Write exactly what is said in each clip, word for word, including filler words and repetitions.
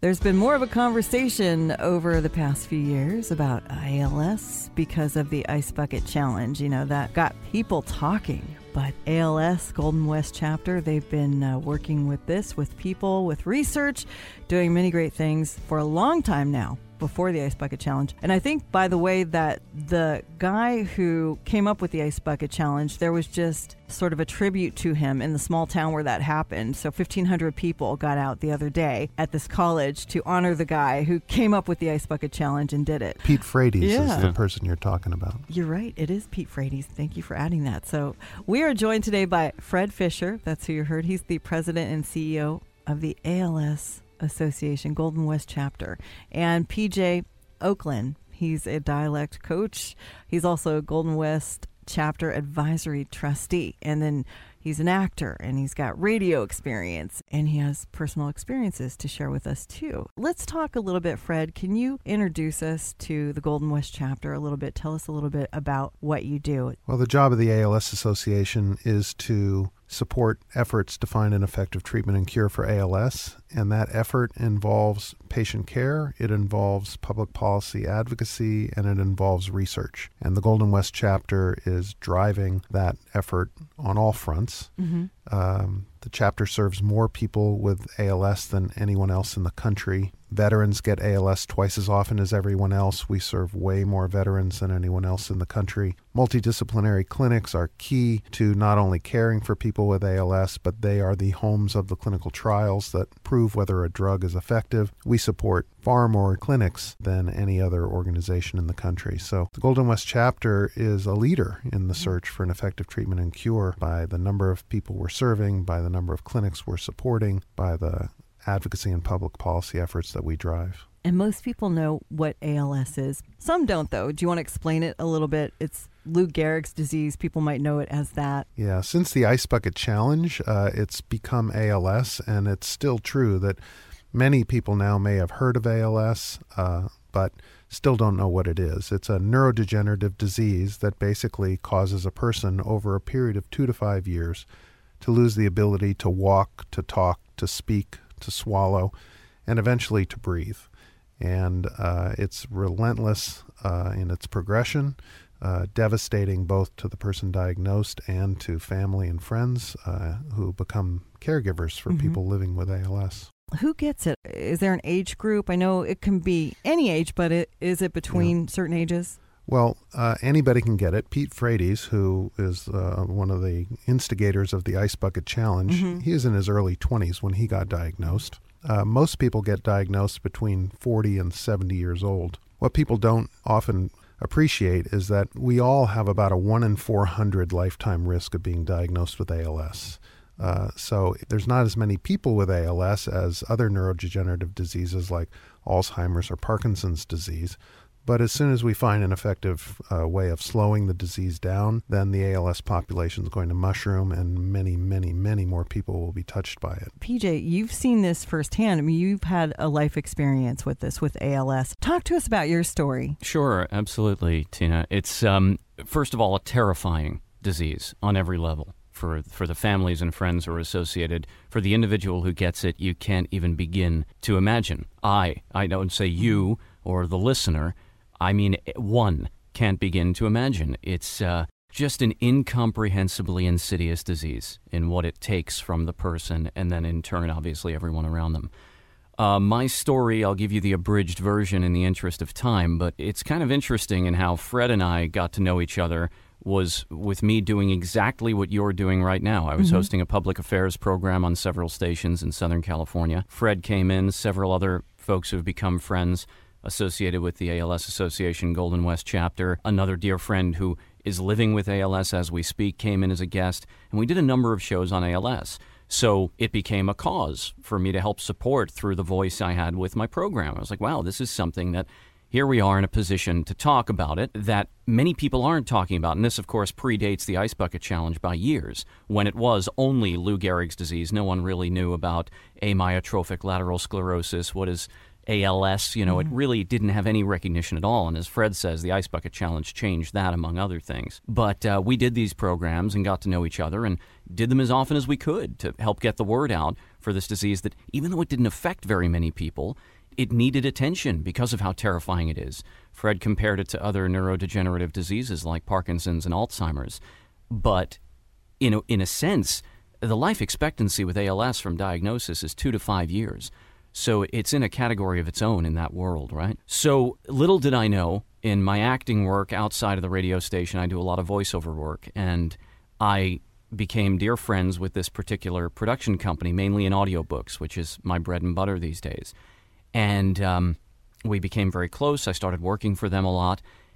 There's been more of a conversation over the past few years about A L S because of the Ice Bucket Challenge. You know, that got people talking. But A L S, Golden West Chapter, they've been uh, working with this, with people, with research, doing many great things for a long time now, before the Ice Bucket Challenge. And I think, by the way, that the guy who came up with the Ice Bucket Challenge, there was just sort of a tribute to him in the small town where that happened. So fifteen hundred people got out the other day at this college to honor the guy who came up with the Ice Bucket Challenge and did it. Pete Frates yeah. is the person you're talking about. You're right. It is Pete Frates. Thank you for adding that. So we are joined today by Fred Fisher. That's who you heard. He's the president and C E O of the A L S Association, Golden West Chapter, and P J Oakland. He's a dialect coach. He's also a Golden West Chapter advisory trustee, and then he's an actor, and he's got radio experience, and he has personal experiences to share with us too. Let's talk a little bit, Fred. Can you introduce us to the Golden West Chapter a little bit? Tell us a little bit about what you do. Well, the job of the A L S Association is to support efforts to find an effective treatment and cure for A L S, and that effort involves patient care, it involves public policy advocacy, and it involves research. And the Golden West Chapter is driving that effort on all fronts. Mm-hmm. Um, the chapter serves more people with A L S than anyone else in the country. Veterans get A L S twice as often as everyone else. We serve way more veterans than anyone else in the country. Multidisciplinary clinics are key to not only caring for people with A L S, but they are the homes of the clinical trials that prove whether a drug is effective. We support far more clinics than any other organization in the country. So the Golden West Chapter is a leader in the search for an effective treatment and cure by the number of people we're serving, by the number of clinics we're supporting, by the advocacy and public policy efforts that we drive. And most people know what A L S is. Some don't, though. Do you want to explain it a little bit? It's Lou Gehrig's disease. People might know it as that. Yeah, since the Ice Bucket Challenge, uh, it's become A L S, and it's still true that many people now may have heard of A L S, uh, but still don't know what it is. It's a neurodegenerative disease that basically causes a person over a period of two to five years to lose the ability to walk, to talk, to speak, to swallow, and eventually to breathe. And uh, it's relentless uh, in its progression, uh, devastating both to the person diagnosed and to family and friends uh, who become caregivers for mm-hmm. people living with A L S. Who gets it? Is there an age group? I know it can be any age, but it, is it between yeah. certain ages? Well, uh, anybody can get it. Pete Frates, who is uh, one of the instigators of the Ice Bucket Challenge, mm-hmm. he is in his early twenties when he got diagnosed. Uh, most people get diagnosed between forty and seventy years old. What people don't often appreciate is that we all have about a one in four hundred lifetime risk of being diagnosed with A L S. Uh, so there's not as many people with A L S as other neurodegenerative diseases like Alzheimer's or Parkinson's disease. But as soon as we find an effective uh, way of slowing the disease down, then the A L S population is going to mushroom, and many, many, many more people will be touched by it. P J, you've seen this firsthand. I mean, you've had a life experience with this, with A L S. Talk to us about your story. Sure, absolutely, Tina. It's, um, first of all, a terrifying disease on every level. For, for the families and friends who are associated. For the individual who gets it, you can't even begin to imagine. I, I don't say you or the listener, I mean, one can't begin to imagine. It's uh, just an incomprehensibly insidious disease in what it takes from the person and then in turn, obviously, everyone around them. Uh, my story, I'll give you the abridged version in the interest of time, but it's kind of interesting in how Fred and I got to know each other was with me doing exactly what you're doing right now. I was mm-hmm. hosting a public affairs program on several stations in Southern California. Fred came in, several other folks who have become friends associated with the A L S Association Golden West Chapter. Another dear friend who is living with A L S as we speak came in as a guest, and we did a number of shows on A L S. So it became a cause for me to help support through the voice I had with my program. I was like, wow, this is something that here we are in a position to talk about it that many people aren't talking about. And this, of course, predates the Ice Bucket Challenge by years, when it was only Lou Gehrig's disease. No one really knew about amyotrophic lateral sclerosis, what is A L S. You know, mm-hmm. it really didn't have any recognition at all. And as Fred says, the Ice Bucket Challenge changed that, among other things. But uh, we did these programs and got to know each other and did them as often as we could to help get the word out for this disease that, even though it didn't affect very many people, it needed attention because of how terrifying it is. Fred compared it to other neurodegenerative diseases like Parkinson's and Alzheimer's. But in a, in a sense, the life expectancy with A L S from diagnosis is two to five years. So it's in a category of its own in that world, right? So little did I know, in my acting work outside of the radio station, I do a lot of voiceover work, and I became dear friends with this particular production company, mainly in audiobooks, which is my bread and butter these days. And um, we became very close. I started working for them a lot.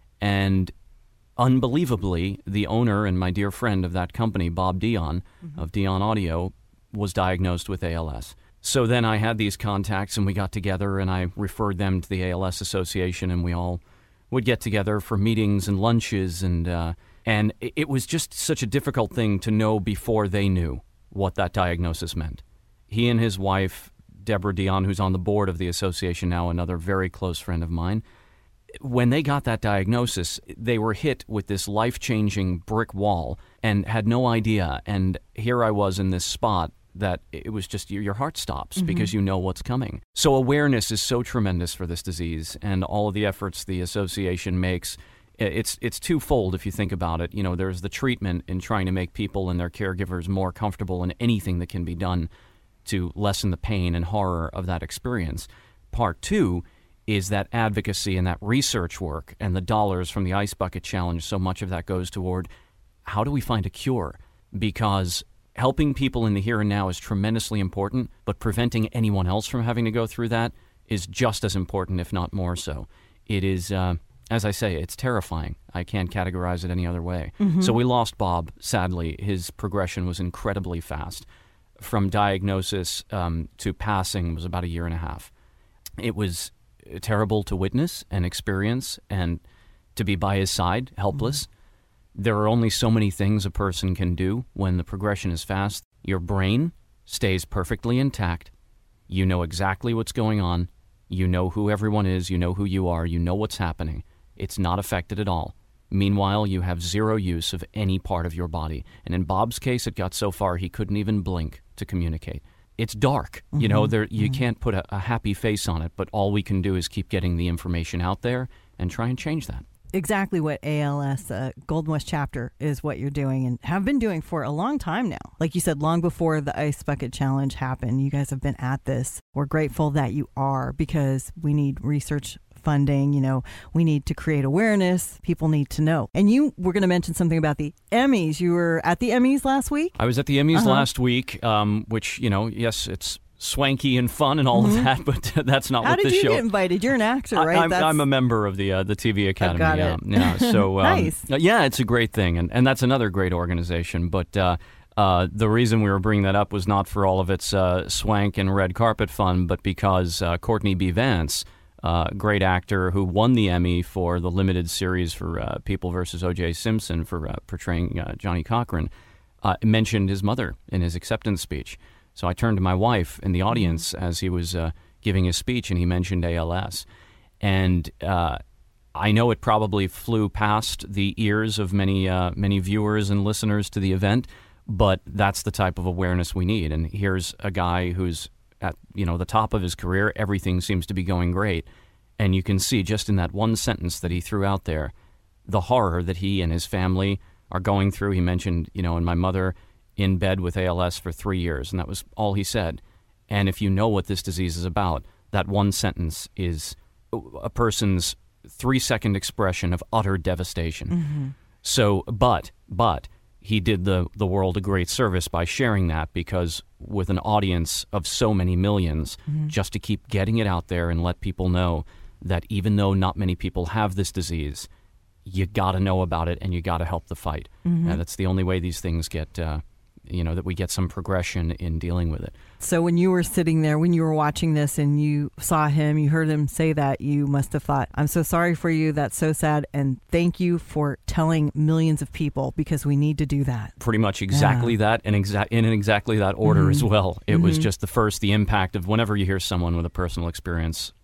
And unbelievably, the owner and my dear friend of that company, Bob Dion, mm-hmm. of Dion Audio, was diagnosed with A L S. So then I had these contacts, and we got together, and I referred them to the A L S Association, and we all would get together for meetings and lunches. And, uh, and it was just such a difficult thing to know before they knew what that diagnosis meant. He and his wife, Deborah Dion, who's on the board of the association now, another very close friend of mine, when they got that diagnosis, they were hit with this life-changing brick wall and had no idea. And here I was in this spot that it was just, your heart stops mm-hmm. because you know what's coming. So awareness is so tremendous for this disease, and all of the efforts the association makes, it's it's twofold if you think about it. You know, there's the treatment in trying to make people and their caregivers more comfortable in anything that can be done to lessen the pain and horror of that experience. Part two is that advocacy and that research work and the dollars from the Ice Bucket Challenge. So much of that goes toward how do we find a cure? Because helping people in the here and now is tremendously important, but preventing anyone else from having to go through that is just as important, if not more so. It is, uh, as I say, it's terrifying. I can't categorize it any other way. Mm-hmm. So we lost Bob, sadly. His progression was incredibly fast. From diagnosis um, to passing was about a year and a half. It was terrible to witness and experience, and to be by his side, helpless. Mm-hmm. There are only so many things a person can do when the progression is fast. Your brain stays perfectly intact. You know exactly what's going on. You know who everyone is. You know who you are. You know what's happening. It's not affected at all. Meanwhile, you have zero use of any part of your body. And in Bob's case, it got so far he couldn't even blink to communicate. It's dark. Mm-hmm. You know, there you mm-hmm. can't put a, a happy face on it, but all we can do is keep getting the information out there and try and change that. Exactly what A L S, uh, Golden West chapter, is what you're doing and have been doing for a long time now. Like you said, long before the Ice Bucket Challenge happened, you guys have been at this. We're grateful that you are, because we need research funding. You know, we need to create awareness. People need to know. And you were going to mention something about the Emmys. You were at the Emmys last week? I was at the Emmys uh-huh. last week, um, which, you know, yes, it's swanky and fun and all mm-hmm. of that, but that's not How what this show... How did you get invited? You're an actor, right? I, I'm, I'm a member of the uh, the T V Academy. I got yeah, it. yeah. So, um, nice. Yeah, it's a great thing, and, and that's another great organization, but... Uh, Uh, the reason we were bringing that up was not for all of its uh, swank and red carpet fun, but because uh, Courtney B. Vance, a uh, great actor who won the Emmy for the limited series for uh, People versus O J. Simpson for uh, portraying uh, Johnny Cochran, uh, mentioned his mother in his acceptance speech. So I turned to my wife in the audience as he was uh, giving his speech, and he mentioned A L S. And uh, I know it probably flew past the ears of many uh, many viewers and listeners to the event, but that's the type of awareness we need. And here's a guy who's at, you know, the top of his career. Everything seems to be going great. And you can see just in that one sentence that he threw out there, the horror that he and his family are going through. He mentioned, you know, and my mother in bed with A L S for three years, and that was all he said. And if you know what this disease is about, that one sentence is a person's three-second expression of utter devastation. Mm-hmm. So, but, but... he did the, the world a great service by sharing that, because with an audience of so many millions, mm-hmm. just to keep getting it out there and let people know that even though not many people have this disease, you got to know about it and you got to help the fight. Mm-hmm. And that's the only way these things get, uh, you know, that we get some progression in dealing with it. So when you were sitting there, when you were watching this and you saw him, you heard him say that, you must have thought, I'm so sorry for you. That's so sad. And thank you for telling millions of people, because we need to do that. Pretty much exactly yeah. that, and exa- in exactly that order mm-hmm. as well. It mm-hmm. was just the first, the impact of whenever you hear someone with a personal experience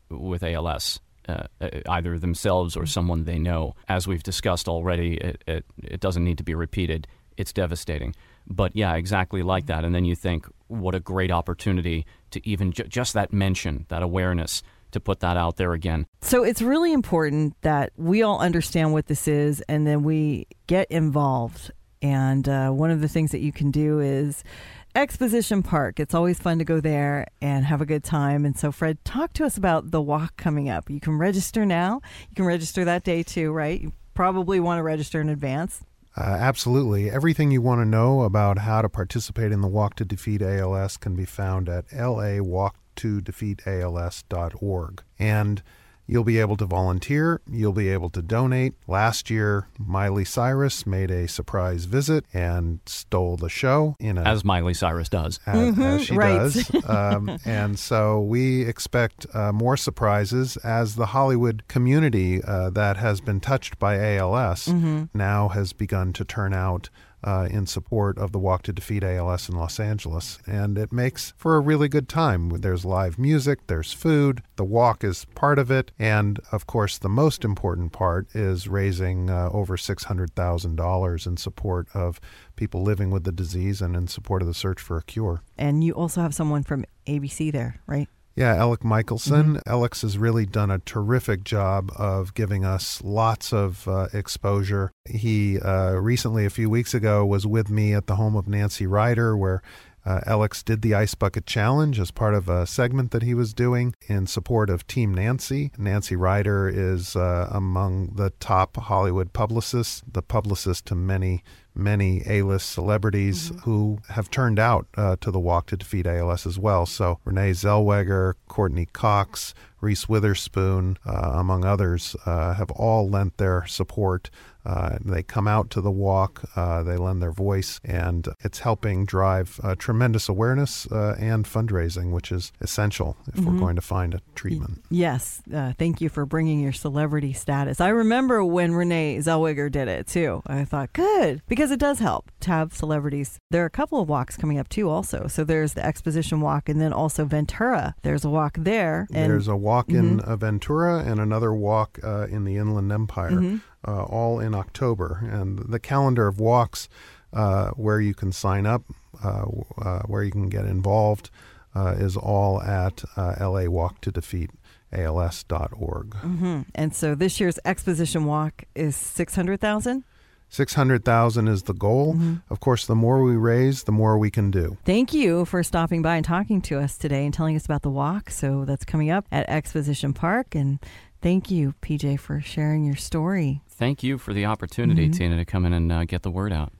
with A L S, uh, either themselves or someone they know. As we've discussed already, it, it, it doesn't need to be repeated. It's devastating. But yeah, exactly like that. And then you think, what a great opportunity to even ju- just that mention, that awareness, to put that out there again. So it's really important that we all understand what this is and then we get involved. And uh, one of the things that you can do is Exposition Park. It's always fun to go there and have a good time. And so, Fred, talk to us about the walk coming up. You can register now. You can register that day too, right? You probably want to register in advance. Uh, absolutely. Everything you want to know about how to participate in the Walk to Defeat A L S can be found at L A walk to defeat A L S dot org. And you'll be able to volunteer. You'll be able to donate. Last year, Miley Cyrus made a surprise visit and stole the show. In a, as Miley Cyrus does. As, mm-hmm, as she right. does. Um, and so we expect uh, more surprises as the Hollywood community uh, that has been touched by A L S mm-hmm. now has begun to turn out Uh, in support of the Walk to Defeat A L S in Los Angeles. And it makes for a really good time. There's live music, there's food, the walk is part of it, and of course the most important part is raising uh, over six hundred thousand dollars in support of people living with the disease and in support of the search for a cure. And you also have someone from A B C there, right? Yeah, Alec Michelson. Mm-hmm. Alex has really done a terrific job of giving us lots of uh, exposure. He uh, recently, a few weeks ago, was with me at the home of Nancy Ryder, where uh, Alex did the Ice Bucket Challenge as part of a segment that he was doing in support of Team Nancy. Nancy Ryder is uh, among the top Hollywood publicists, the publicist to many many A-list celebrities mm-hmm. who have turned out uh, to the Walk to Defeat A L S as well. So Renee Zellweger, Courtney Cox, Reese Witherspoon, uh, among others, uh, have all lent their support. Uh, they come out to the walk, uh, they lend their voice, and it's helping drive uh, tremendous awareness uh, and fundraising, which is essential if mm-hmm. we're going to find a treatment. Yes. Uh, thank you for bringing your celebrity status. I remember when Renee Zellweger did it, too. I thought, good, because it does help to have celebrities. There are a couple of walks coming up, too, also. So there's the Exposition Walk, and then also Ventura. There's a walk there. And there's a walk mm-hmm. in uh, Ventura and another walk uh, in the Inland Empire. Mm-hmm. Uh, all in October. And the calendar of walks uh, where you can sign up, uh, uh, where you can get involved, uh, is all at uh, L A walk to defeat A L S dot org. Mm-hmm. And so this year's Exposition Walk is six hundred thousand dollars? six hundred thousand dollars is the goal. Mm-hmm. Of course, the more we raise, the more we can do. Thank you for stopping by and talking to us today and telling us about the walk. So that's coming up at Exposition Park. And thank you, P J, for sharing your story. Thank you for the opportunity, mm-hmm. Tina, to come in and uh, get the word out.